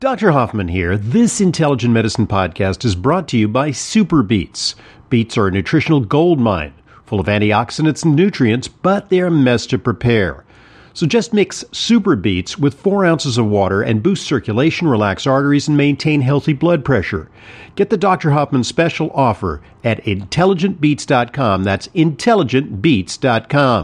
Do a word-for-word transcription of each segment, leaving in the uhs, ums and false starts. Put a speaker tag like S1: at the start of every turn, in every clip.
S1: Doctor Hoffman here. This Intelligent Medicine podcast is brought to you by Super Beets. Beets are a nutritional gold mine, full of antioxidants and nutrients, but they're a mess to prepare. So just mix Super Beets with four ounces of water and boost circulation, relax arteries, and maintain healthy blood pressure. Get the Doctor Hoffman special offer at intelligent beets dot com. That's intelligent beets dot com.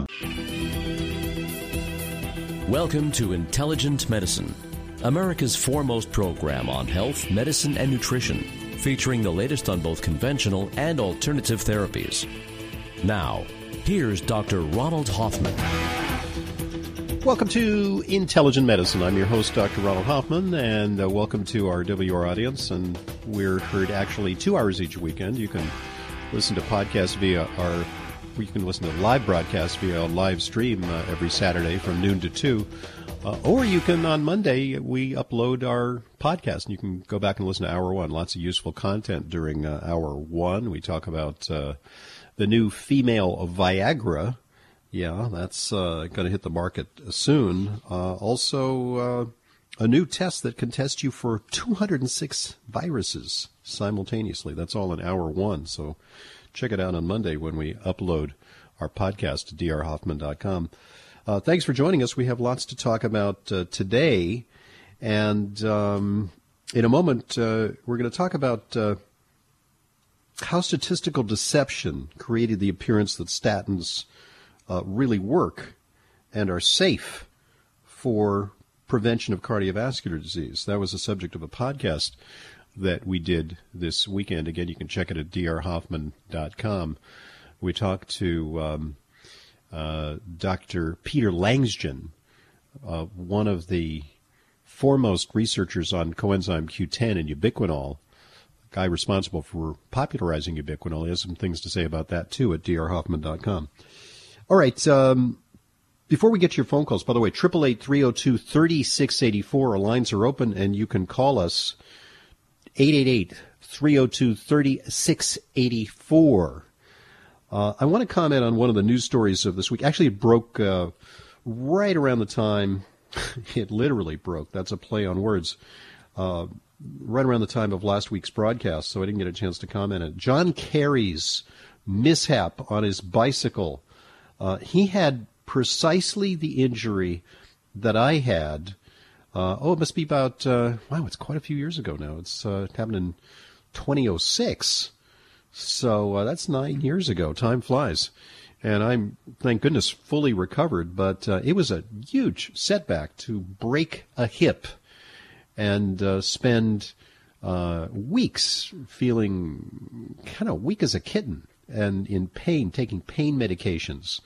S2: Welcome to Intelligent Medicine, America's foremost program on health, medicine, and nutrition, featuring the latest on both conventional and alternative therapies. Now, here's Doctor Ronald Hoffman.
S1: Welcome to Intelligent Medicine. I'm your host, Doctor Ronald Hoffman, and uh, welcome to our W R audience. And we're heard actually two hours each weekend. You can listen to podcasts via our, you can listen to live broadcasts via a live stream uh, every Saturday from noon to two. Uh, or you can, on Monday, we upload our podcast, and you can go back and listen to Hour One. Lots of useful content during uh, Hour One. We talk about uh, the new female Viagra. Yeah, that's uh, going to hit the market soon. Uh, also, uh, a new test that can test you for two hundred six viruses simultaneously. That's all in Hour One. So check it out on Monday when we upload our podcast to d r hoffman dot com. Uh, thanks for joining us. We have lots to talk about uh, today. And um, in a moment, uh, we're going to talk about uh, how statistical deception created the appearance that statins uh, really work and are safe for prevention of cardiovascular disease. That was the subject of a podcast that we did this weekend. Again, you can check it at d r hoffman dot com. We talked to Um, Uh, Doctor Peter Langevin, uh, one of the foremost researchers on coenzyme Q ten and ubiquinol, the guy responsible for popularizing ubiquinol. He has some things to say about that, too, at d r hoffman dot com. All right, um, before we get to your phone calls, by the way, eight eight eight, three oh two, three six eight four, our lines are open, and you can call us, eight eight eight, three oh two, three six eight four. Uh, I want to comment on one of the news stories of this week. Actually, it broke uh, right around the time, it literally broke, that's a play on words, uh, right around the time of last week's broadcast, so I didn't get a chance to comment on it. John Kerry's mishap on his bicycle. Uh, he had precisely the injury that I had. Uh, oh, it must be about, uh, wow, it's quite a few years ago now. It's uh, it happened in twenty oh six. So uh, that's nine years ago. Time flies. And I'm, thank goodness, fully recovered. But uh, it was a huge setback to break a hip and uh, spend uh, weeks feeling kind of weak as a kitten and in pain, taking pain medications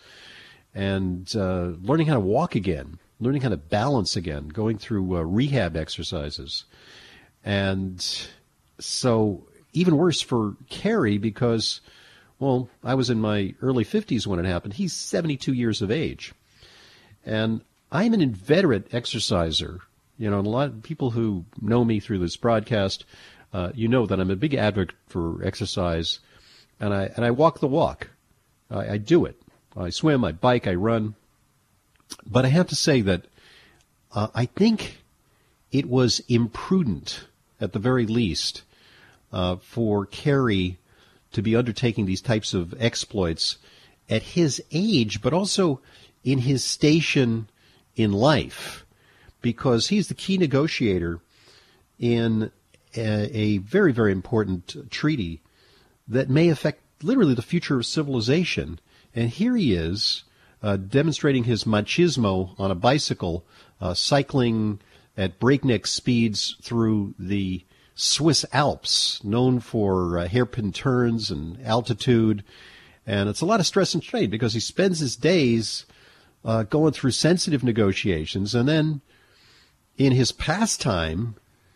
S1: and uh, learning how to walk again, learning how to balance again, going through uh, rehab exercises. And so even worse for Kerry because, well, I was in my early fifties when it happened. He's seventy-two years of age. And I'm an inveterate exerciser. You know, a lot of people who know me through this broadcast, uh, you know that I'm a big advocate for exercise. And I and I walk the walk. I, I do it. I swim, I bike, I run. But I have to say that uh, I think it was imprudent, at the very least, Uh, for Kerry to be undertaking these types of exploits at his age, but also in his station in life, because he's the key negotiator in a, a very, very important treaty that may affect literally the future of civilization. And here he is uh, demonstrating his machismo on a bicycle, uh, cycling at breakneck speeds through the Swiss Alps, known for uh, hairpin turns and altitude. And it's a lot of stress and strain because he spends his days uh, going through sensitive negotiations. And then in his pastime,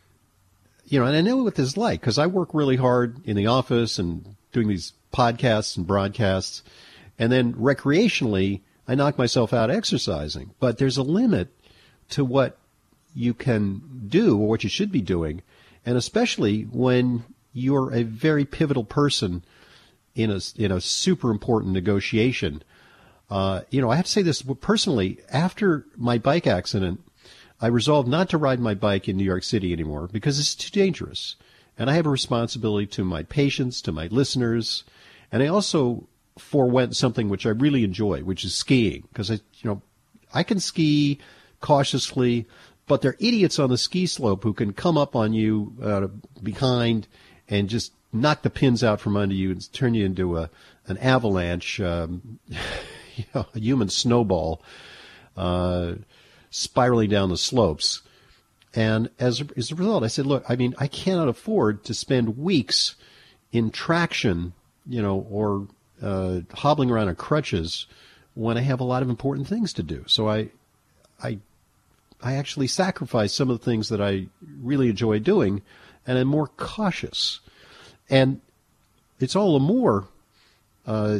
S1: you know, and I know what this is like because I work really hard in the office and doing these podcasts and broadcasts. And then recreationally, I knock myself out exercising. But there's a limit to what you can do or what you should be doing. And especially when you're a very pivotal person in a, in a super important negotiation. Uh, you know, I have to say this personally. After my bike accident, I resolved not to ride my bike in New York City anymore because it's too dangerous. And I have a responsibility to my patients, to my listeners, and I also forewent something which I really enjoy, which is skiing, because I, you know, I can ski cautiously, but there are idiots on the ski slope who can come up on you uh, behind and just knock the pins out from under you and turn you into a an avalanche, um, you know, a human snowball uh, spiraling down the slopes. And as a, as a result, I said, look, I mean, I cannot afford to spend weeks in traction, you know, or uh, hobbling around on crutches when I have a lot of important things to do. So I, I, I actually sacrifice some of the things that I really enjoy doing, and I'm more cautious. And it's all the more uh,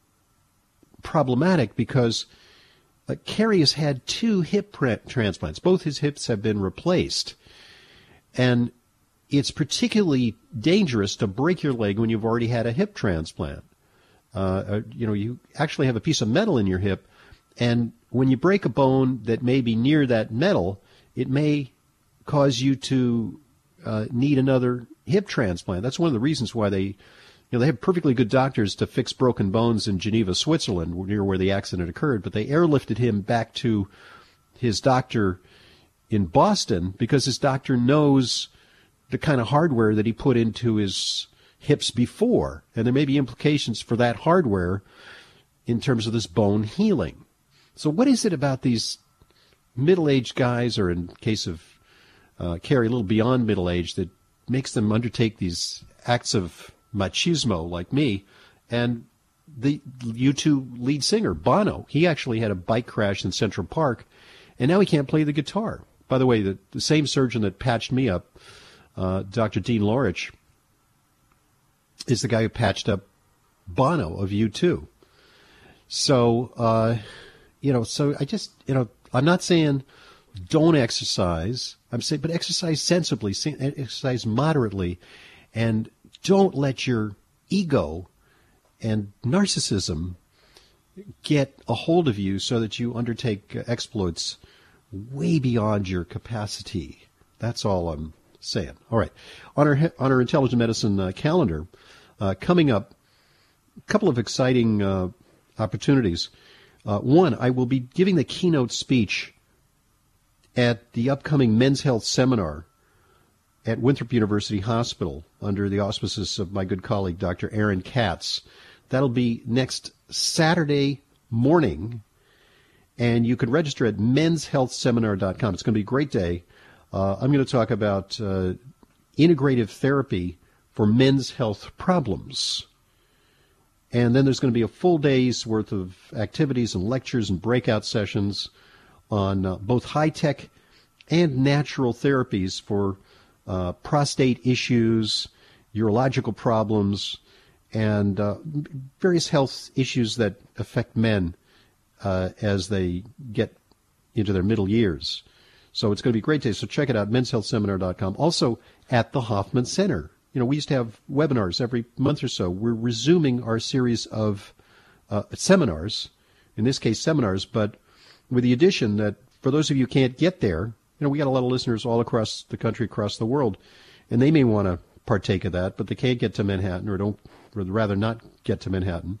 S1: problematic because uh, Kerry has had two hip pra- transplants. Both his hips have been replaced. And it's particularly dangerous to break your leg when you've already had a hip transplant. Uh, you know, you actually have a piece of metal in your hip, and when you break a bone that may be near that metal, it may cause you to uh, need another hip transplant. That's one of the reasons why they, you know, they have perfectly good doctors to fix broken bones in Geneva, Switzerland, near where the accident occurred, but they airlifted him back to his doctor in Boston because his doctor knows the kind of hardware that he put into his hips before, and there may be implications for that hardware in terms of this bone healing. So what is it about these middle-aged guys, or in case of uh, Kerry, a little beyond middle age, that makes them undertake these acts of machismo like me? And the U two lead singer, Bono, he actually had a bike crash in Central Park, and now he can't play the guitar. By the way, the, the same surgeon that patched me up, uh, Doctor Dean Lorich, is the guy who patched up Bono of U two. So, uh, you know, so I just, you know, I'm not saying don't exercise. I'm saying, but exercise sensibly, exercise moderately, and don't let your ego and narcissism get a hold of you so that you undertake exploits way beyond your capacity. That's all I'm saying. All right. On our, on our Intelligent Medicine uh, calendar, uh, coming up, a couple of exciting uh, opportunities. Uh, one, I will be giving the keynote speech at the upcoming Men's Health Seminar at Winthrop University Hospital under the auspices of my good colleague, Doctor Aaron Katz. That'll be next Saturday morning, and you can register at mens health seminar dot com. It's going to be a great day. Uh, I'm going to talk about uh, integrative therapy for men's health problems. And then there's going to be a full day's worth of activities and lectures and breakout sessions on uh, both high-tech and natural therapies for uh, prostate issues, urological problems, and uh, various health issues that affect men uh, as they get into their middle years. So it's going to be a great day. So check it out, mens health seminar dot com. Also at the Hoffman Center. You know, we used to have webinars every month or so. We're resuming our series of uh, seminars, in this case seminars, but with the addition that for those of you who can't get there, you know, we got a lot of listeners all across the country, across the world, and they may want to partake of that, but they can't get to Manhattan, or don't, or rather not get to Manhattan.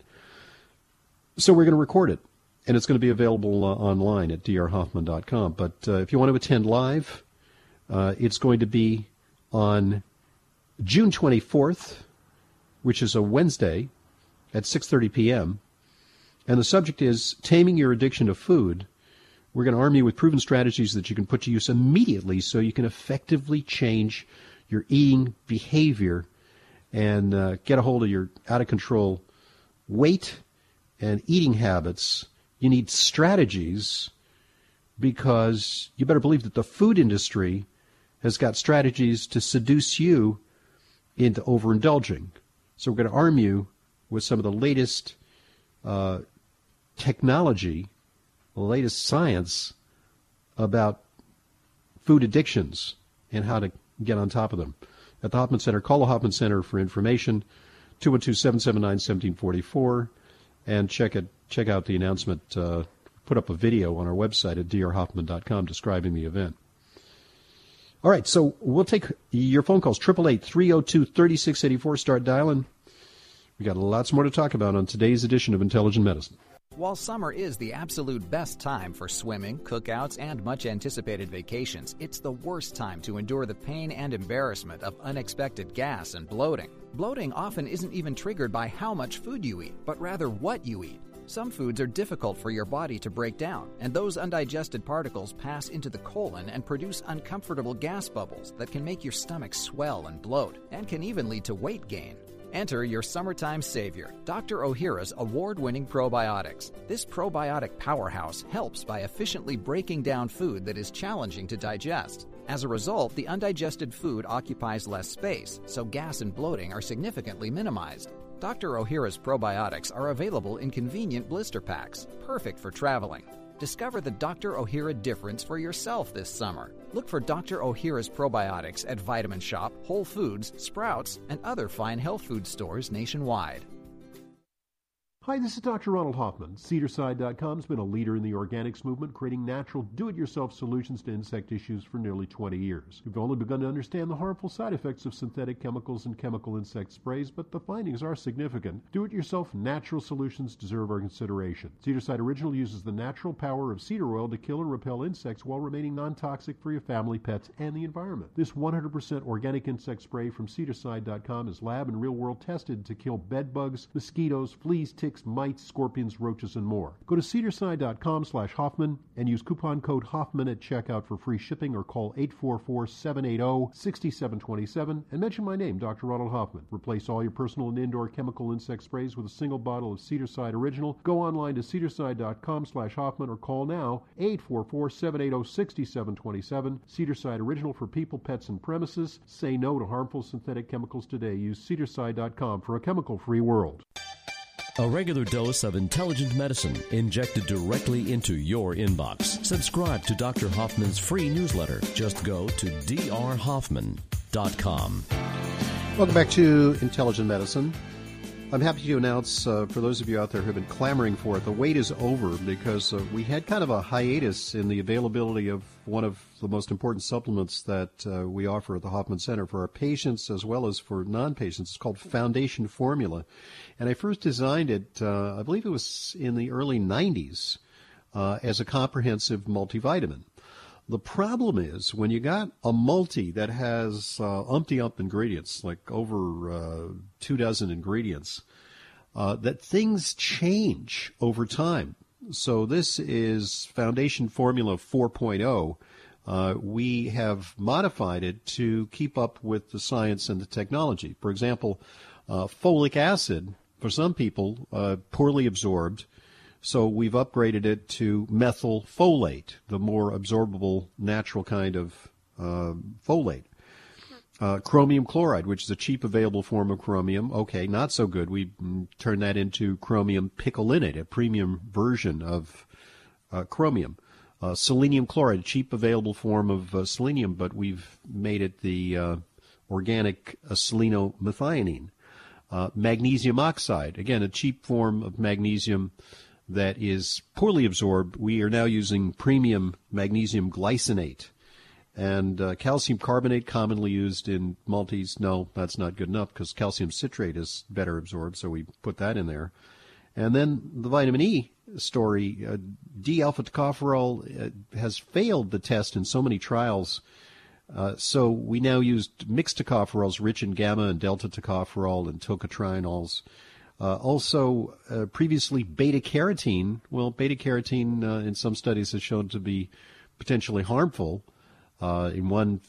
S1: So we're going to record it, and it's going to be available uh, online at d r hoffman dot com. But uh, if you want to attend live, uh, it's going to be on June twenty-fourth, which is a Wednesday, at six thirty p.m., and the subject is Taming Your Addiction to Food. We're going to arm you with proven strategies that you can put to use immediately so you can effectively change your eating behavior and uh, get a hold of your out-of-control weight and eating habits. You need strategies because you better believe that the food industry has got strategies to seduce you into overindulging. So we're going to arm you with some of the latest uh, technology, the latest science about food addictions and how to get on top of them. At the Hoffman Center, call the Hoffman Center for information, two one two, seven seven nine, one seven four four, and check it. Check out the announcement uh, put up a video on our website at d r hoffman dot com describing the event. All right, so we'll take your phone calls, eight eight eight, three oh two, three six eight four. Start dialing. We got lots more to talk about on today's edition of Intelligent Medicine.
S3: While summer is the absolute best time for swimming, cookouts, and much-anticipated vacations, it's the worst time to endure the pain and embarrassment of unexpected gas and bloating. Bloating often isn't even triggered by how much food you eat, but rather what you eat. Some foods are difficult for your body to break down, and those undigested particles pass into the colon and produce uncomfortable gas bubbles that can make your stomach swell and bloat, and can even lead to weight gain. Enter your summertime savior, Doctor Ohhira's award-winning probiotics. This probiotic powerhouse helps by efficiently breaking down food that is challenging to digest. As a result, the undigested food occupies less space, so gas and bloating are significantly minimized. Doctor Ohhira's probiotics are available in convenient blister packs, perfect for traveling. Discover the Doctor Ohhira difference for yourself this summer. Look for Doctor Ohhira's probiotics at Vitamin Shop, Whole Foods, Sprouts, and other fine health food stores nationwide.
S1: Hi, this is Doctor Ronald Hoffman. Cedar-Side dot com has been a leader in the organics movement, creating natural, do-it-yourself solutions to insect issues for nearly twenty years. We've only begun to understand the harmful side effects of synthetic chemicals and chemical insect sprays, but the findings are significant. Do-it-yourself natural solutions deserve our consideration. Cedar-Side Original uses the natural power of cedar oil to kill and repel insects while remaining non-toxic for your family, pets, and the environment. This one hundred percent organic insect spray from Cedar-Side dot com is lab and real-world tested to kill bed bugs, mosquitoes, fleas, ticks, mites, scorpions, roaches, and more. Go to Cedar-Side dot com slash Hoffman and use coupon code Hoffman at checkout for free shipping, or call eight four four, seven eight zero, six seven two seven and mention my name, Doctor Ronald Hoffman. Replace all your personal and indoor chemical insect sprays with a single bottle of Cedar-Side Original. Go online to Cedar-Side dot com slash Hoffman or call now eight four four, seven eight zero, six seven two seven. Cedar-Side Original for people, pets, and premises. Say no to harmful synthetic chemicals today. Use Cedar-Side dot com for a chemical-free world.
S2: A regular dose of intelligent medicine injected directly into your inbox. Subscribe to Doctor Hoffman's free newsletter. Just go to d r hoffman dot com.
S1: Welcome back to Intelligent Medicine. I'm happy to announce, uh, for those of you out there who have been clamoring for it, the wait is over, because uh, we had kind of a hiatus in the availability of one of the most important supplements that uh, we offer at the Hoffman Center for our patients as well as for non-patients. It's called Foundation Formula. And I first designed it, uh, I believe it was in the early nineties, uh, as a comprehensive multivitamin. The problem is, when you got a multi that has uh, umpty-ump ingredients, like over uh, two dozen ingredients, uh, that things change over time. So this is Foundation Formula four point oh. Uh, we have modified it to keep up with the science and the technology. For example, uh, folic acid, for some people, uh, poorly absorbed. So we've upgraded it to methylfolate, the more absorbable natural kind of uh, folate. Uh, chromium chloride, which is a cheap available form of chromium. Okay, not so good. We mm, turned that into chromium picolinate, a premium version of uh, chromium. Uh, selenium chloride, a cheap available form of uh, selenium, but we've made it the uh, organic uh, selenomethionine. Uh, magnesium oxide, again, a cheap form of magnesium that is poorly absorbed. We are now using premium magnesium glycinate. And uh, calcium carbonate, commonly used in multis. No, that's not good enough, because calcium citrate is better absorbed, so we put that in there. And then the vitamin E story, uh, D-alpha tocopherol uh, has failed the test in so many trials. Uh, so we now used mixed tocopherols rich in gamma and delta tocopherol and tocotrienols. Uh, also, uh, previously beta-carotene. Well, beta-carotene uh, in some studies has shown to be potentially harmful. Uh, in one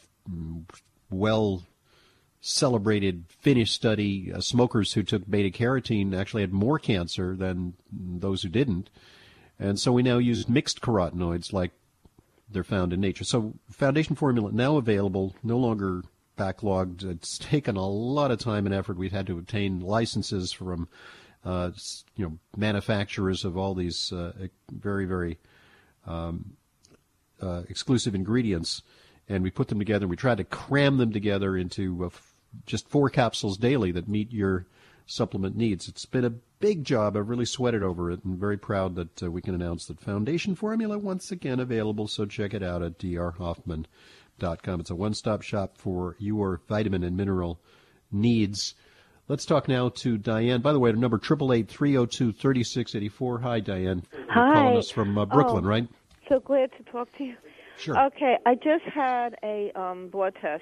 S1: well-celebrated Finnish study, uh, smokers who took beta-carotene actually had more cancer than those who didn't. And so we now use mixed carotenoids like they're found in nature. So Foundation Formula now available, no longer backlogged. It's taken a lot of time and effort. We've had to obtain licenses from uh, you know, manufacturers of all these uh, very, very um, uh, exclusive ingredients, and we put them together. We tried to cram them together into uh, f- just four capsules daily that meet your supplement needs. It's been a big job. I've really sweated over it, and very proud that uh, we can announce that Foundation Formula once again available, so check it out at d r hoffman dot com. It's a one-stop shop for your vitamin and mineral needs. Let's talk now to Diane. By the way, the number eight eight eight, three oh two, three six eight four. Hi, Diane.
S4: Hi.
S1: You're calling us from uh, Brooklyn,
S4: oh,
S1: right?
S4: So glad to talk to you.
S1: Sure.
S4: Okay, I just had a um, blood test,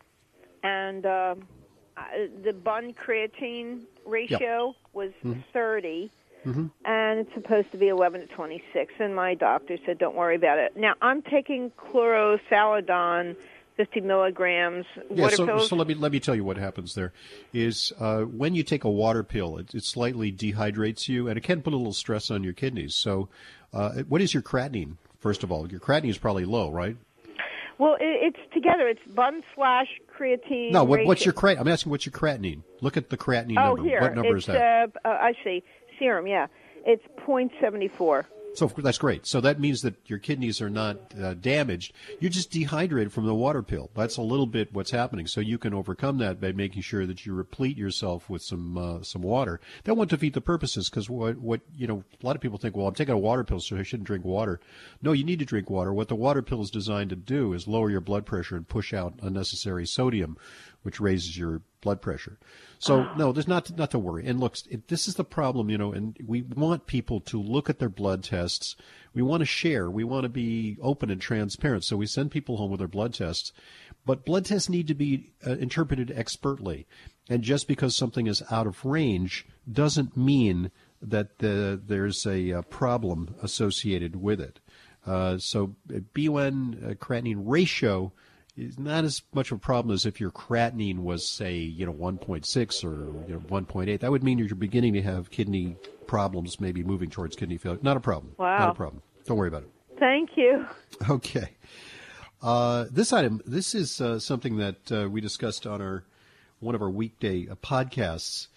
S4: and uh, the bun creatine ratio yep. was mm-hmm. thirty, mm-hmm. and it's supposed to be eleven to twenty-six, and my doctor said don't worry about it. Now, I'm taking chlorosaladon, fifty milligrams,
S1: yeah,
S4: water
S1: so,
S4: pills.
S1: so let me let me tell you what happens there. Is uh, when you take a water pill, it, it slightly dehydrates you, and it can put a little stress on your kidneys. So uh, what is your creatinine? First of all, your creatinine is probably low, right?
S4: Well, it, it's together. It's bun slash creatine.
S1: No, what, what's your creatinine? I'm asking what's your creatinine. Look at the creatinine
S4: oh,
S1: number.
S4: Here.
S1: What number
S4: it's,
S1: is that?
S4: Uh, uh, I see. Serum, yeah. It's zero point seven four.
S1: So that's great. So that means that your kidneys are not uh, damaged. You're just dehydrated from the water pill. That's a little bit what's happening. So you can overcome that by making sure that you replete yourself with some uh, some water. That won't defeat the purposes, because what, what you know, a lot of people think, well, I'm taking a water pill, so I shouldn't drink water. No, you need to drink water. What the water pill is designed to do is lower your blood pressure and push out unnecessary sodium, which raises your blood pressure. So, no, there's not not to worry. And look, it, this is the problem, you know, and we want people to look at their blood tests. We want to share. We want to be open and transparent. So we send people home with their blood tests. But blood tests need to be uh, interpreted expertly. And just because something is out of range doesn't mean that uh, there's a, a problem associated with it. Uh, so B U N uh, creatinine ratio is not as much of a problem as if your creatinine was, say, you know, one point six or you know, one point eight. That would mean you're beginning to have kidney problems, maybe moving towards kidney failure. Not a problem.
S4: Wow.
S1: Not a problem. Don't worry about it.
S4: Thank you.
S1: Okay. Uh, this item, this is uh, something that uh, we discussed on our one of our weekday uh, podcasts.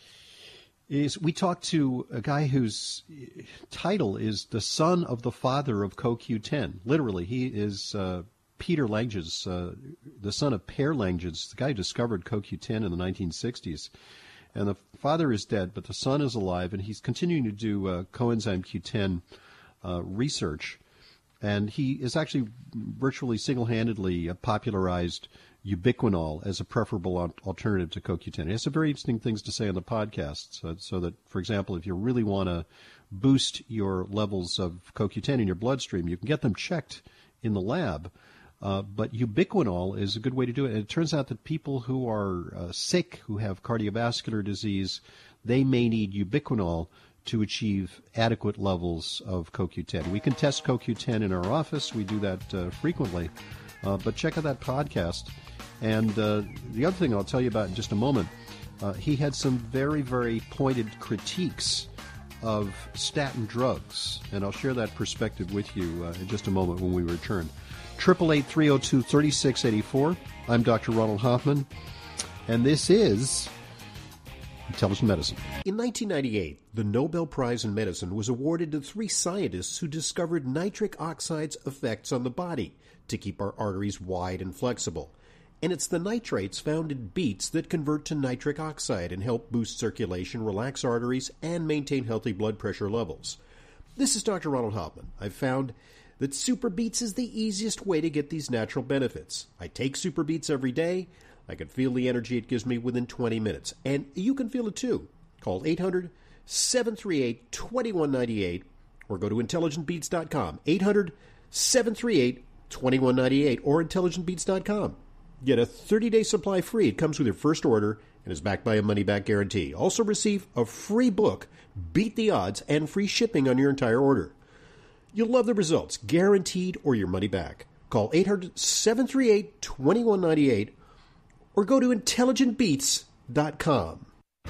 S1: Is we talked to a guy whose title is the son of the father of C O Q ten. Literally, he is uh, Peter Langes, uh, the son of Per Langes, the guy who discovered C O Q ten in the nineteen sixties. And the father is dead, but the son is alive, and he's continuing to do uh, coenzyme Q ten uh, research. And he is actually virtually single-handedly uh, popularized ubiquinol as a preferable alternative to C O Q ten. He has some very interesting things to say on the podcast, so, so that, for example, if you really want to boost your levels of C O Q ten in your bloodstream, you can get them checked in the lab. Uh, but ubiquinol is a good way to do it. And it turns out that people who are uh, sick, who have cardiovascular disease, they may need ubiquinol to achieve adequate levels of C O Q ten. We can test C O Q ten in our office. We do that uh, frequently. Uh, but check out that podcast. And uh, the other thing I'll tell you about in just a moment, uh, he had some very, very pointed critiques of statin drugs. And I'll share that perspective with you uh, in just a moment when we return. eight eight eight, three oh two, three six eight four. I'm Doctor Ronald Hoffman, and this is Intelligent Medicine. In nineteen ninety-eight, the Nobel Prize in Medicine was awarded to three scientists who discovered nitric oxide's effects on the body to keep our arteries wide and flexible. And it's the nitrates found in beets that convert to nitric oxide and help boost circulation, relax arteries, and maintain healthy blood pressure levels. This is Doctor Ronald Hoffman. I've found that Super Beets is the easiest way to get these natural benefits. I take Super Beets every day. I can feel the energy it gives me within twenty minutes. And you can feel it too. Call eight hundred, seven three eight, two one nine eight or go to intelligent beats dot com. eight hundred, seven three eight, two one nine eight or intelligent beats dot com. Get a thirty-day supply free. It comes with your first order and is backed by a money-back guarantee. Also receive a free book, Beat the Odds, and free shipping on your entire order. You'll love the results, guaranteed, or your money back. Call eight hundred, seven three eight, two one nine eight or go to intelligent beats dot com.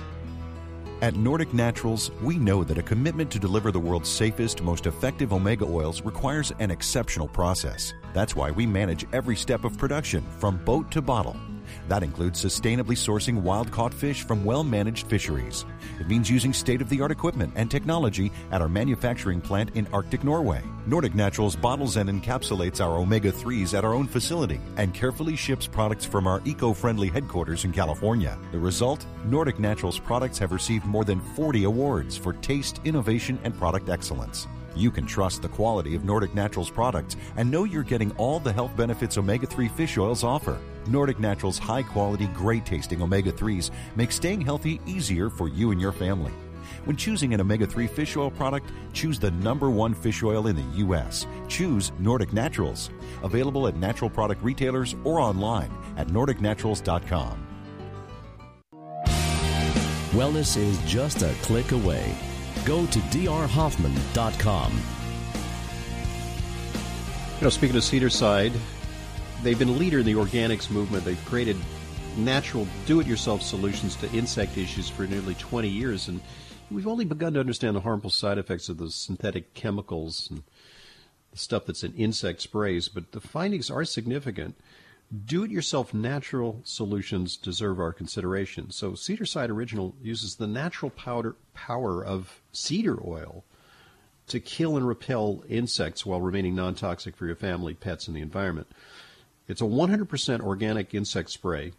S5: At Nordic Naturals, we know that a commitment to deliver the world's safest, most effective omega oils requires an exceptional process. That's why we manage every step of production, from boat to bottle. That includes sustainably sourcing wild-caught fish from well-managed fisheries. It means using state-of-the-art equipment and technology at our manufacturing plant in Arctic Norway. Nordic Naturals bottles and encapsulates our omega threes at our own facility and carefully ships products from our eco-friendly headquarters in California. The result? Nordic Naturals products have received more than forty awards for taste, innovation, and product excellence. You can trust the quality of Nordic Naturals products and know you're getting all the health benefits omega three fish oils offer. Nordic Naturals high-quality, great-tasting omega threes make staying healthy easier for you and your family. When choosing an omega three fish oil product, choose the number one fish oil in the U S Choose Nordic Naturals. Available at natural product retailers or online at nordic naturals dot com.
S2: Wellness is just a click away. Go to d r hoffman dot com.
S1: You know, speaking of Cedarside, they've been a leader in the organics movement. They've created natural, do-it-yourself solutions to insect issues for nearly twenty years, and we've only begun to understand the harmful side effects of the synthetic chemicals and the stuff that's in insect sprays, but the findings are significant. Do-it-yourself natural solutions deserve our consideration. So Cedarside Original uses the natural powder power of cedar oil to kill and repel insects while remaining non-toxic for your family, pets, and the environment. It's a one hundred percent organic insect spray.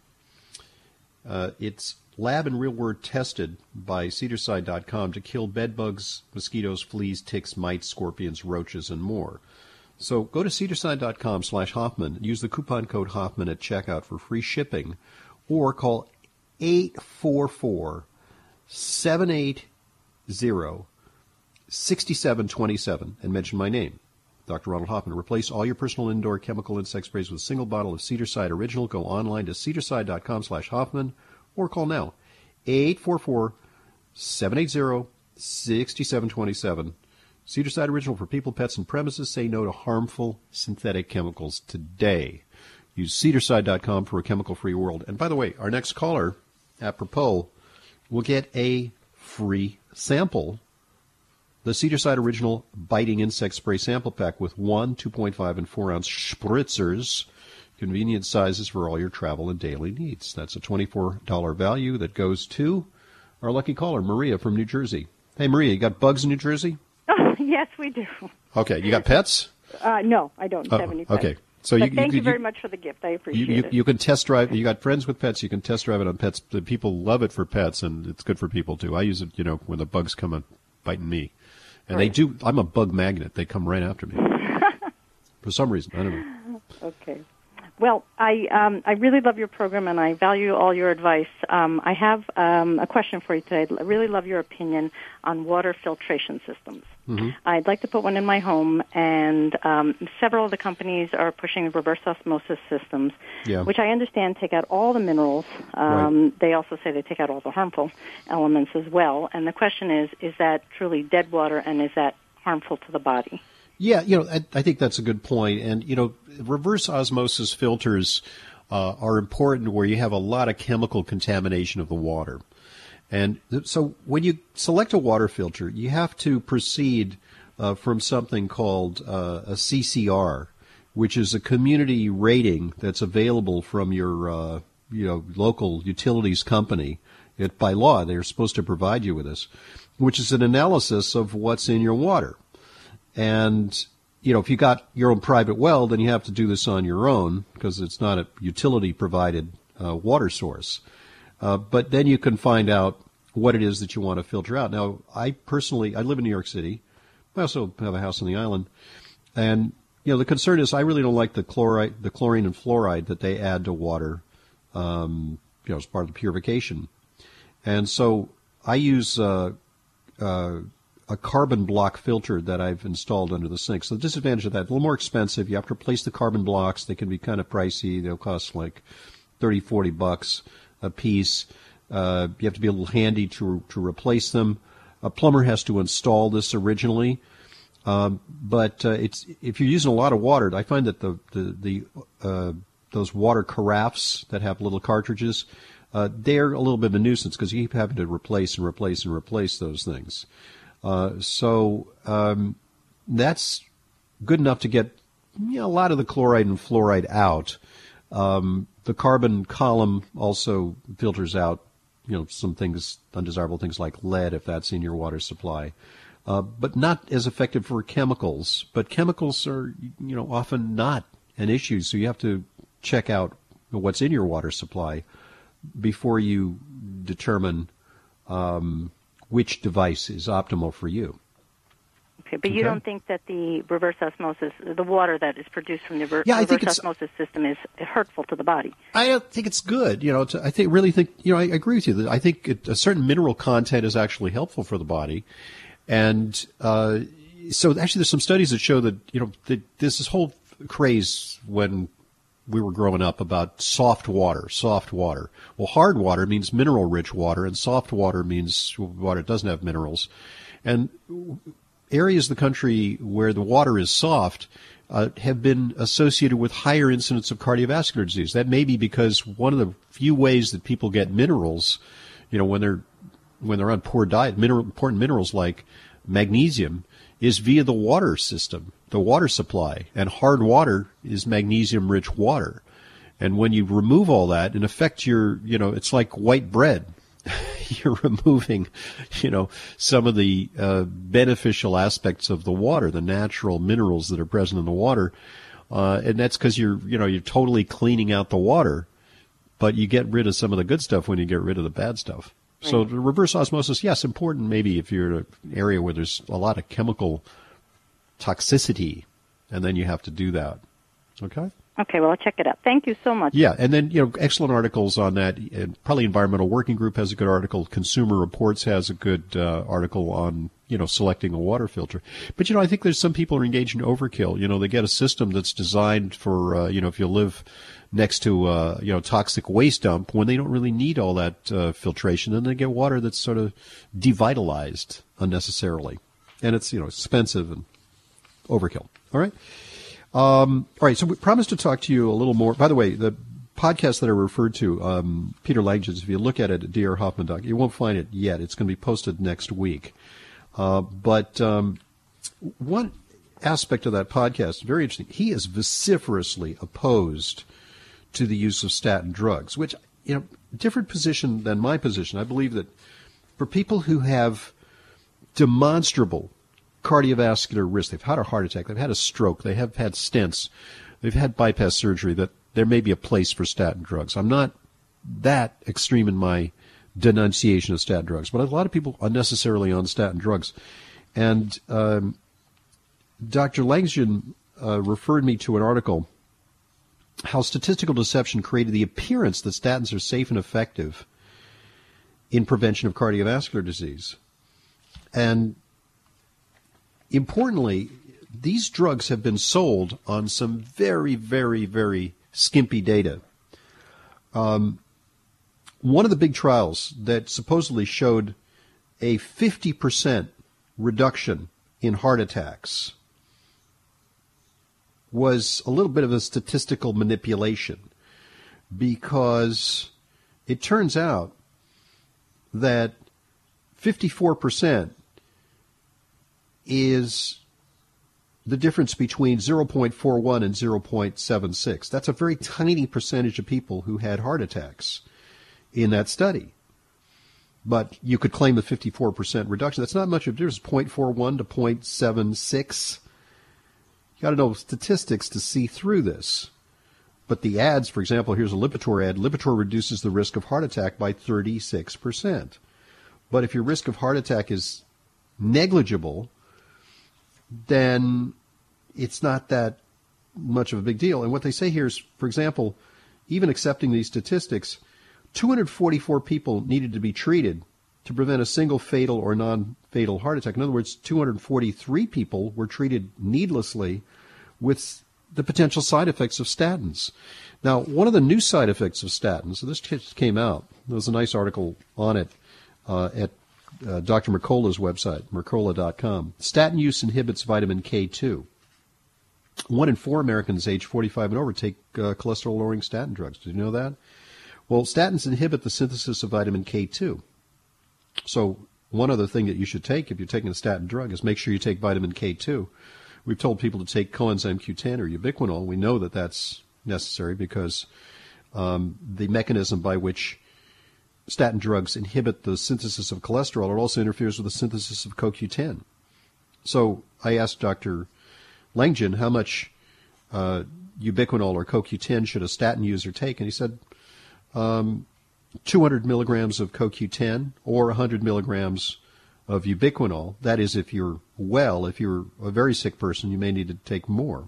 S1: Uh, it's lab and real-world tested by cedarside dot com to kill bedbugs, mosquitoes, fleas, ticks, mites, scorpions, roaches, and more. So go to cedarside dot com slash Hoffman, use the coupon code Hoffman at checkout for free shipping, or call eight four four, seven eight zero, six seven two seven and mention my name, Doctor Ronald Hoffman. Replace all your personal indoor chemical insect sprays with a single bottle of Cedarside Original. Go online to cedarside dot com slash Hoffman or call now, eight four four, seven eight zero, six seven two seven. Cedarside Original for people, pets, and premises. Say no to harmful synthetic chemicals today. Use cedarside dot com for a chemical-free world. And by the way, our next caller, apropos, will get a free sample, the Cedarside Original Biting Insect Spray Sample Pack with one, two point five, and four ounce spritzers, convenient sizes for all your travel and daily needs. That's a twenty-four dollars value that goes to our lucky caller, Maria from New Jersey. Hey, Maria, you got bugs in New Jersey?
S6: Oh, yes, we do.
S1: Okay, you got pets?
S6: Uh, no, I don't
S1: oh,
S6: have any pets.
S1: Okay. So
S6: but
S1: you,
S6: thank
S1: you,
S6: you very
S1: you,
S6: much for the gift. I appreciate
S1: you, you,
S6: it.
S1: You can test drive. You got friends with pets. You can test drive it on pets. The people love it for pets, and it's good for people too. I use it, you know, when the bugs come and biting me, and right. they do. I'm a bug magnet. They come right after me for some reason. I don't know.
S6: Okay. Well, I um, I really love your program, and I value all your advice. Um, I have um, a question for you today. I really love your opinion on water filtration systems. Mm-hmm. I'd like to put one in my home, and um, several of the companies are pushing reverse osmosis systems, yeah. which I understand take out all the minerals. Um, right. They also say they take out all the harmful elements as well. And the question is, is that truly dead water, and is that harmful to the body?
S1: Yeah, you know, I, I think that's a good point. And, you know, reverse osmosis filters uh, are important where you have a lot of chemical contamination of the water. And so when you select a water filter, you have to proceed uh, from something called uh, a C C R, which is a community rating that's available from your, uh, you know, local utilities company. It, by law, they're supposed to provide you with this, which is an analysis of what's in your water. And, you know, if you got your own private well, then you have to do this on your own because it's not a utility-provided uh, water source. Uh, but then you can find out what it is that you want to filter out. Now, I personally, I live in New York City. I also have a house on the island. And, you know, the concern is I really don't like the chloride, the chlorine and fluoride that they add to water, um, you know, as part of the purification. And so I use uh, uh, a carbon block filter that I've installed under the sink. So the disadvantage of that, a little more expensive. You have to replace the carbon blocks. They can be kind of pricey. They'll cost like thirty, forty bucks a piece. Uh, you have to be a little handy to to replace them. A plumber has to install this originally. Um, but uh, it's if you're using a lot of water, I find that the the, the uh, those water carafes that have little cartridges, uh, they're a little bit of a nuisance because you keep having to replace and replace and replace those things. Uh, so um, that's good enough to get you know, a lot of the chloride and fluoride out. Um, the carbon column also filters out, you know, some things, undesirable things like lead, if that's in your water supply. Uh, but not as effective for chemicals. But chemicals are, you know, often not an issue, so you have to check out what's in your water supply before you determine um, which device is optimal for you.
S6: Okay, but
S1: okay.
S6: you don't think that the reverse osmosis, the water that is produced from the reverse,
S1: yeah, I think
S6: reverse osmosis system is hurtful to the body?
S1: I don't think it's good. You know, to, I think really think, you know, I agree with you that I think it, a certain mineral content is actually helpful for the body. And uh, so actually there's some studies that show that, you know, that there's this whole craze when we were growing up about soft water, soft water. Well, hard water means mineral-rich water, and soft water means water that doesn't have minerals. And areas of the country where the water is soft uh, have been associated with higher incidence of cardiovascular disease. That may be because one of the few ways that people get minerals, you know, when they're when they're on poor diet, mineral, important minerals like magnesium, is via the water system, the water supply. And hard water is magnesium-rich water. And when you remove all that, in effect, you're, you know, it's like white bread. You're removing, you know, some of the uh, beneficial aspects of the water, the natural minerals that are present in the water. Uh, and that's because you're, you know, you're totally cleaning out the water, but you get rid of some of the good stuff when you get rid of the bad stuff. So the reverse osmosis, yes, important maybe if you're in an area where there's a lot of chemical toxicity, and then you have to do that. Okay?
S6: Okay, well, I'll check it out. Thank you so much.
S1: Yeah, and then, you know, excellent articles on that. And probably Environmental Working Group has a good article. Consumer Reports has a good uh, article on, you know, selecting a water filter. But, you know, I think there's some people who are engaged in overkill. You know, they get a system that's designed for, uh, you know, if you live next to, uh, you know, toxic waste dump, when they don't really need all that uh, filtration, then they get water that's sort of devitalized unnecessarily. And it's, you know, expensive and overkill. All right? Um, all right, so we promised to talk to you a little more. By the way, the podcast that I referred to, um, Peter Langton's, if you look at it at d r hoffman dot com, you won't find it yet. It's going to be posted next week. Uh, but um, one aspect of that podcast, very interesting, he is vociferously opposed to the use of statin drugs, which, you know, different position than my position. I believe that for people who have demonstrable cardiovascular risk, they've had a heart attack, they've had a stroke, they have had stents, they've had bypass surgery, that there may be a place for statin drugs. I'm not that extreme in my denunciation of statin drugs, but a lot of people unnecessarily on statin drugs. And um, Doctor Langton uh, referred me to an article, How Statistical Deception Created the Appearance That Statins Are Safe and Effective in Prevention of Cardiovascular Disease. And importantly, these drugs have been sold on some very, very, very skimpy data. Um, one of the big trials that supposedly showed a fifty percent reduction in heart attacks was a little bit of a statistical manipulation, because it turns out that fifty-four percent is the difference between zero point four one and zero point seven six. That's a very tiny percentage of people who had heart attacks in that study. But you could claim a fifty-four percent reduction. That's not much of a difference, zero point four one to zero point seven six. You got to know statistics to see through this. But the ads, for example, here's a Lipitor ad. Lipitor reduces the risk of heart attack by thirty-six percent. But if your risk of heart attack is negligible, then it's not that much of a big deal. And what they say here is, for example, even accepting these statistics, two hundred forty-four people needed to be treated to prevent a single fatal or non-fatal heart attack. In other words, two hundred forty-three people were treated needlessly with the potential side effects of statins. Now, one of the new side effects of statins, so this just came out, there was a nice article on it uh, at Uh, Doctor Mercola's website, mercola dot com. Statin use inhibits vitamin K two. One in four Americans age forty-five and over take uh, cholesterol-lowering statin drugs. Did you know that? Well, statins inhibit the synthesis of vitamin K two. So one other thing that you should take if you're taking a statin drug is make sure you take vitamin K two. We've told people to take coenzyme Q ten or ubiquinol. We know that that's necessary because um, the mechanism by which statin drugs inhibit the synthesis of cholesterol. It also interferes with the synthesis of C O Q ten. So I asked Doctor Langdon how much uh, ubiquinol or C O Q ten should a statin user take, and he said um, two hundred milligrams of C O Q ten or one hundred milligrams of ubiquinol. That is, if you're well. If you're a very sick person, you may need to take more.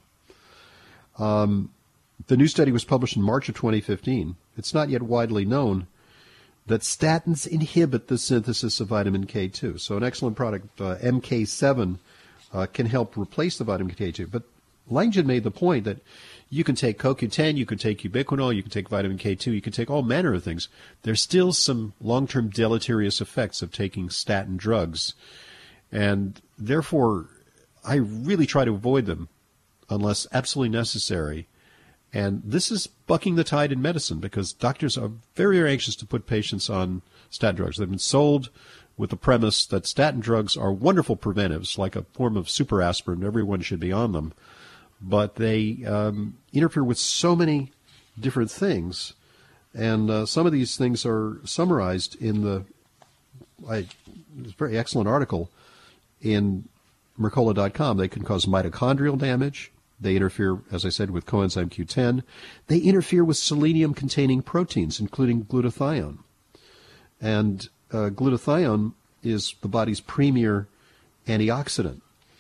S1: Um, the new study was published in March of twenty fifteen. It's not yet widely known that statins inhibit the synthesis of vitamin K two. So an excellent product, uh, M K seven, uh, can help replace the vitamin K two. But Langdon made the point that you can take C O Q ten, you can take ubiquinol, you can take vitamin K two, you can take all manner of things. There's still some long-term deleterious effects of taking statin drugs. And therefore, I really try to avoid them unless absolutely necessary. And this is bucking the tide in medicine because doctors are very, very anxious to put patients on statin drugs. They've been sold with the premise that statin drugs are wonderful preventives, like a form of super aspirin. Everyone should be on them. But they um, interfere with so many different things. And uh, some of these things are summarized in the I, very excellent article in Mercola dot com. They can cause mitochondrial damage. They interfere, as I said, with coenzyme Q ten. They interfere with selenium-containing proteins, including glutathione. And uh, glutathione is the body's premier antioxidant.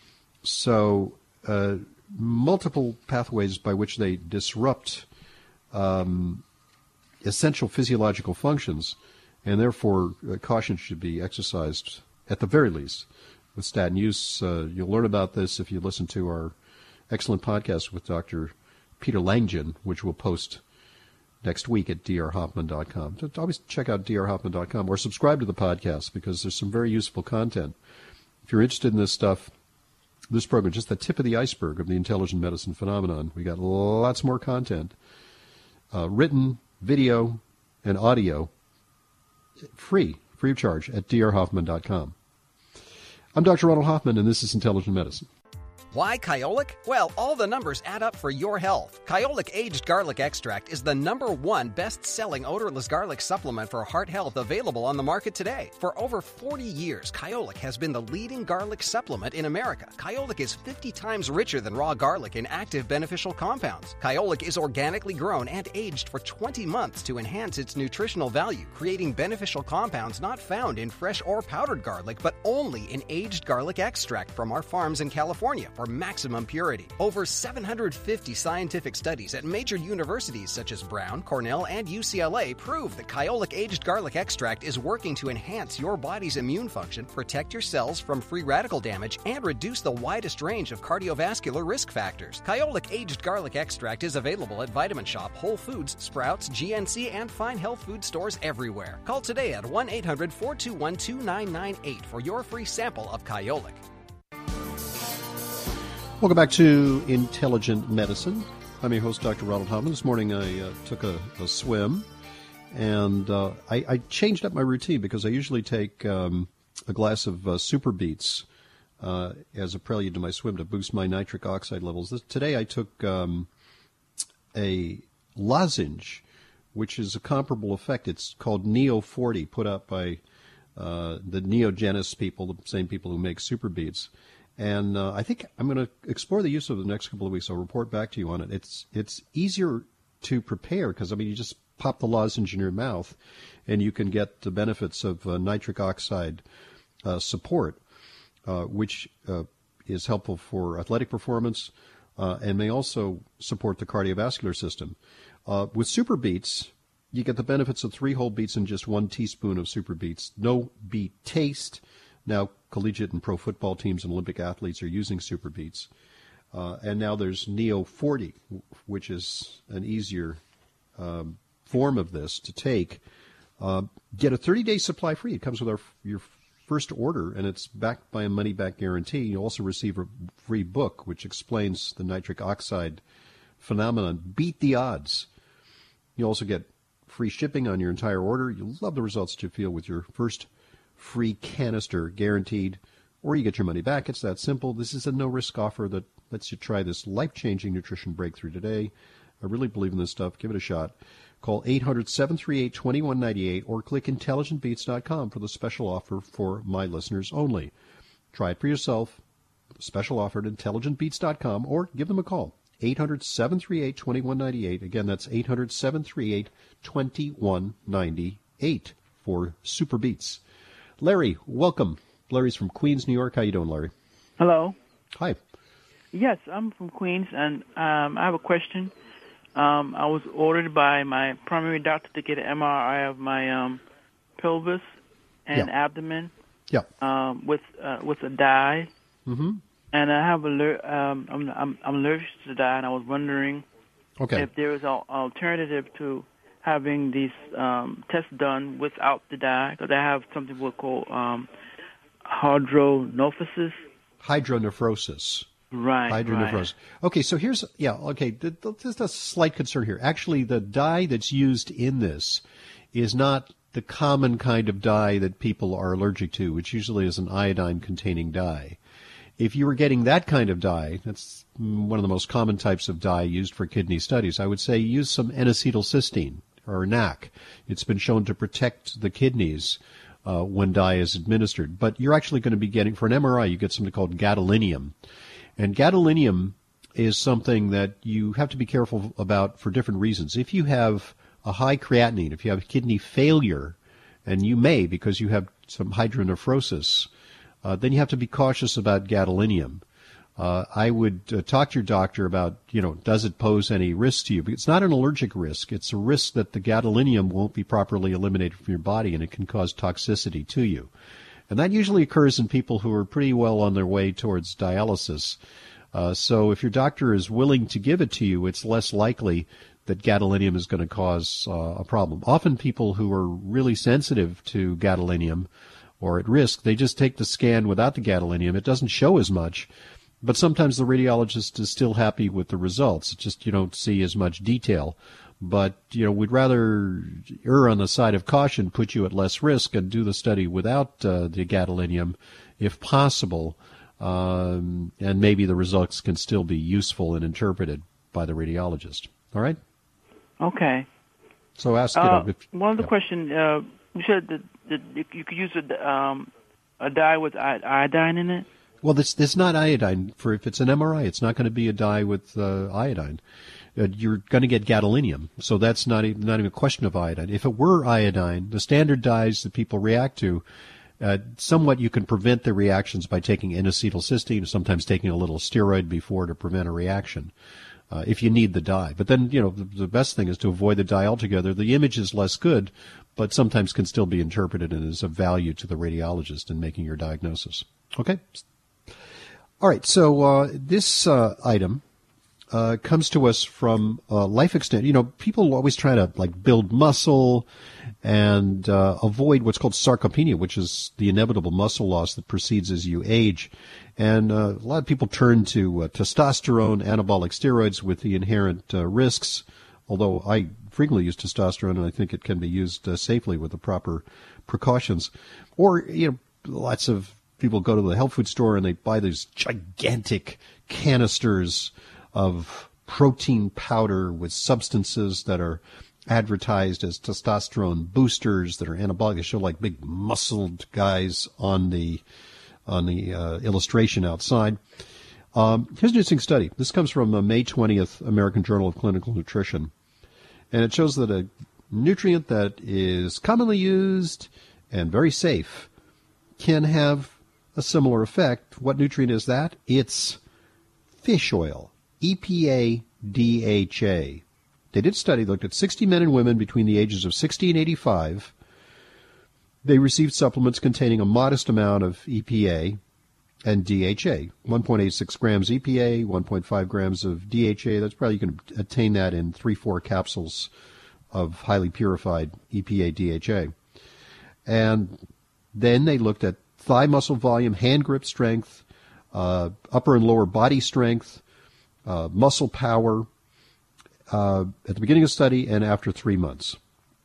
S1: So uh, multiple pathways by which they disrupt um, essential physiological functions, and therefore uh, caution should be exercised at the very least with statin use. Uh, you'll learn about this if you listen to our excellent podcast with Doctor Peter Langdon, which we'll post next week at d r hoffman dot com. So always check out d r hoffman dot com or subscribe to the podcast because there's some very useful content. If you're interested in this stuff, this program, just the tip of the iceberg of the intelligent medicine phenomenon. We got lots more content, uh, written, video, and audio, free, free of charge at d r hoffman dot com. I'm Doctor Ronald Hoffman, and this is Intelligent Medicine.
S7: Why Kyolic? Well, all the numbers add up for your health. Kyolic Aged Garlic Extract is the number one best-selling odorless garlic supplement for heart health available on the market today. For over forty years, Kyolic has been the leading garlic supplement in America. Kyolic is fifty times richer than raw garlic in active beneficial compounds. Kyolic is organically grown and aged for twenty months to enhance its nutritional value, creating beneficial compounds not found in fresh or powdered garlic, but only in aged garlic extract from our farms in California for maximum purity. Over seven hundred fifty scientific studies at major universities such as Brown, Cornell, and U C L A prove that Kyolic Aged Garlic Extract is working to enhance your body's immune function, protect your cells from free radical damage, and reduce the widest range of cardiovascular risk factors. Kyolic Aged Garlic Extract is available at Vitamin Shop, Whole Foods, Sprouts, G N C, and fine health food stores everywhere. Call today at one eight hundred four two one two nine nine eight for your free sample of Kyolic.
S1: Welcome back to Intelligent Medicine. I'm your host, Doctor Ronald Hoffman. This morning I uh, took a, a swim, and uh, I, I changed up my routine because I usually take um, a glass of uh, Super Beets uh, as a prelude to my swim to boost my nitric oxide levels. This, today I took um, a lozenge, which is a comparable effect. It's called Neo forty, put out by uh, the Neogenis people, the same people who make Super Beets. And uh, I think I'm going to explore the use of it the next couple of weeks. I'll report back to you on it. It's it's easier to prepare because, I mean, you just pop the lozenge in your mouth and you can get the benefits of uh, nitric oxide uh, support, uh, which uh, is helpful for athletic performance uh, and may also support the cardiovascular system. Uh, with Super Beets, you get the benefits of three whole beets in just one teaspoon of Super Beets. No beet taste. Now, collegiate and pro football teams and Olympic athletes are using Super Beets. Uh, and now there's Neo forty, which is an easier um, form of this to take. Uh, get a thirty-day supply free. It comes with our your first order, and it's backed by a money-back guarantee. You also receive a free book, which explains the nitric oxide phenomenon. Beat the odds. You also get free shipping on your entire order. You'll love the results that you feel with your first free canister guaranteed, or you get your money back. It's that simple. This is a no-risk offer that lets you try this life-changing nutrition breakthrough today. I really believe in this stuff. Give it a shot. Call eight hundred, seven three eight, two one nine eight or click intelligent beats dot com for the special offer for my listeners only. Try it for yourself. Special offer at intelligent beats dot com or give them a call. eight hundred, seven three eight, two one nine eight. Again, that's eight hundred, seven three eight, two one nine eight for Super Beats. Larry, welcome. Larry's from Queens, New York. How you doing, Larry?
S8: Hello.
S1: Hi.
S8: Yes, I'm from Queens, and um, I have a question. Um, I was ordered by my primary doctor to get an M R I of my um, pelvis and
S1: yeah.
S8: abdomen
S1: yeah.
S8: um, with uh, with a dye.
S1: Mm-hmm.
S8: And I have a um, I'm, I'm I'm allergic to the dye, and I was wondering
S1: okay.
S8: if there is an alternative to having these um, tests done without the dye, because I have something we call um, hydronephrosis.
S1: Hydronephrosis.
S8: Right,
S1: Hydronephrosis.
S8: right.
S1: Okay, so here's, yeah, okay, there's a slight concern here. Actually, the dye that's used in this is not the common kind of dye that people are allergic to, which usually is an iodine-containing dye. If you were getting that kind of dye, that's one of the most common types of dye used for kidney studies, I would say use some N-acetylcysteine, or N A C. It's been shown to protect the kidneys uh, when dye is administered. But you're actually going to be getting, for an M R I, you get something called gadolinium. And gadolinium is something that you have to be careful about for different reasons. If you have a high creatinine, if you have kidney failure, and you may because you have some hydronephrosis, uh, then you have to be cautious about gadolinium. Uh, I would uh, talk to your doctor about, you know, does it pose any risk to you? But it's not an allergic risk. It's a risk that the gadolinium won't be properly eliminated from your body, and it can cause toxicity to you. And that usually occurs in people who are pretty well on their way towards dialysis. Uh, so if your doctor is willing to give it to you, it's less likely that gadolinium is going to cause uh, a problem. Often people who are really sensitive to gadolinium or at risk, they just take the scan without the gadolinium. It doesn't show as much, but sometimes the radiologist is still happy with the results. It's just you don't see as much detail. But, you know, we'd rather err on the side of caution, put you at less risk, and do the study without uh, the gadolinium if possible. Um, and maybe the results can still be useful and interpreted by the radiologist. All right?
S8: Okay.
S1: So ask, you
S8: uh,
S1: know, if,
S8: one other
S1: yeah.
S8: question. Uh, you said that, that you could use a, um, a dye with iodine in it?
S1: Well, this this not iodine. For if it's an M R I, it's not going to be a dye with uh, iodine. Uh, you're going to get gadolinium, so that's not even, not even a question of iodine. If it were iodine, the standard dyes that people react to, uh, somewhat you can prevent the reactions by taking N-acetylcysteine, sometimes taking a little steroid before to prevent a reaction, uh, if you need the dye. But then, you know, the, the best thing is to avoid the dye altogether. The image is less good, but sometimes can still be interpreted and is of value to the radiologist in making your diagnosis. Okay? All right, so uh, this uh, item uh, comes to us from uh, Life Extension. You know, people always try to like build muscle and uh, avoid what's called sarcopenia, which is the inevitable muscle loss that proceeds as you age. And uh, a lot of people turn to uh, testosterone, anabolic steroids with the inherent uh, risks, although I frequently use testosterone, and I think it can be used uh, safely with the proper precautions. Or, you know, lots of people go to the health food store and they buy these gigantic canisters of protein powder with substances that are advertised as testosterone boosters that are anabolic. They show like big muscled guys on the on the uh, illustration outside. Um, here's an interesting study. This comes from uh, May twentieth, American Journal of Clinical Nutrition. And it shows that a nutrient that is commonly used and very safe can have a similar effect. What nutrient is that? It's fish oil, E P A D H A. They did a study, looked at sixty men and women between the ages of sixty and eighty-five. They received supplements containing a modest amount of E P A and D H A, one point eight six grams E P A, one point five grams of D H A. That's probably, you can attain that in three, four capsules of highly purified E P A, D H A. And then they looked at thigh muscle volume, hand grip strength, uh, upper and lower body strength, uh, muscle power uh, at the beginning of the study and after three months.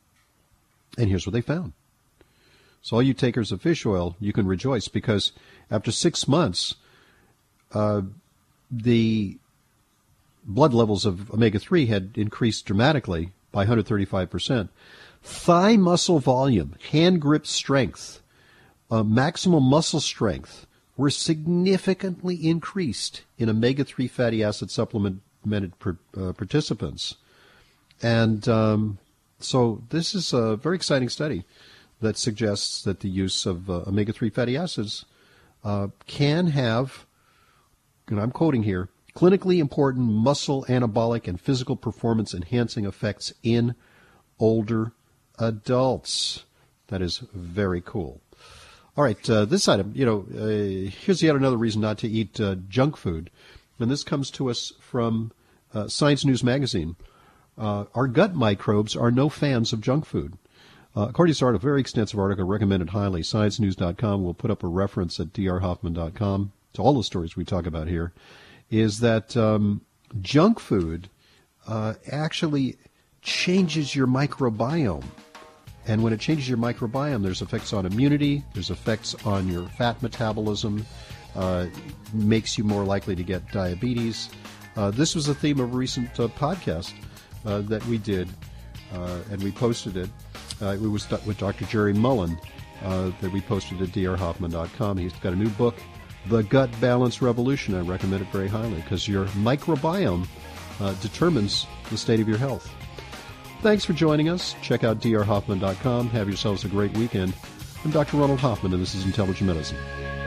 S1: And here's what they found. So all you takers of fish oil, you can rejoice, because after six months, uh, the blood levels of omega three had increased dramatically by one hundred thirty-five percent. Thigh muscle volume, hand grip strength, uh, maximal muscle strength were significantly increased in omega three fatty acid supplemented per, uh, participants. And um, so this is a very exciting study that suggests that the use of uh, omega three fatty acids uh, can have, and I'm quoting here, clinically important muscle, anabolic, and physical performance enhancing effects in older adults. That is very cool. All right, uh, this item, you know, uh, here's yet another reason not to eat uh, junk food. And this comes to us from uh, Science News Magazine. Uh, our gut microbes are no fans of junk food. Uh, according to this article, a very extensive article, recommended highly, science news dot com. We'll put up a reference at d r hoffman dot com to all the stories we talk about here, is that um, junk food uh, actually changes your microbiome. And when it changes your microbiome, there's effects on immunity, there's effects on your fat metabolism, uh, makes you more likely to get diabetes. Uh, this was the theme of a recent uh, podcast uh, that we did, uh, and we posted it. Uh, it was with Doctor Jerry Mullen uh, that we posted at d r hoffman dot com. He's got a new book, The Gut Balance Revolution. I recommend it very highly because your microbiome uh, determines the state of your health. Thanks for joining us. Check out d r hoffman dot com. Have yourselves a great weekend. I'm Doctor Ronald Hoffman, and this is Intelligent Medicine.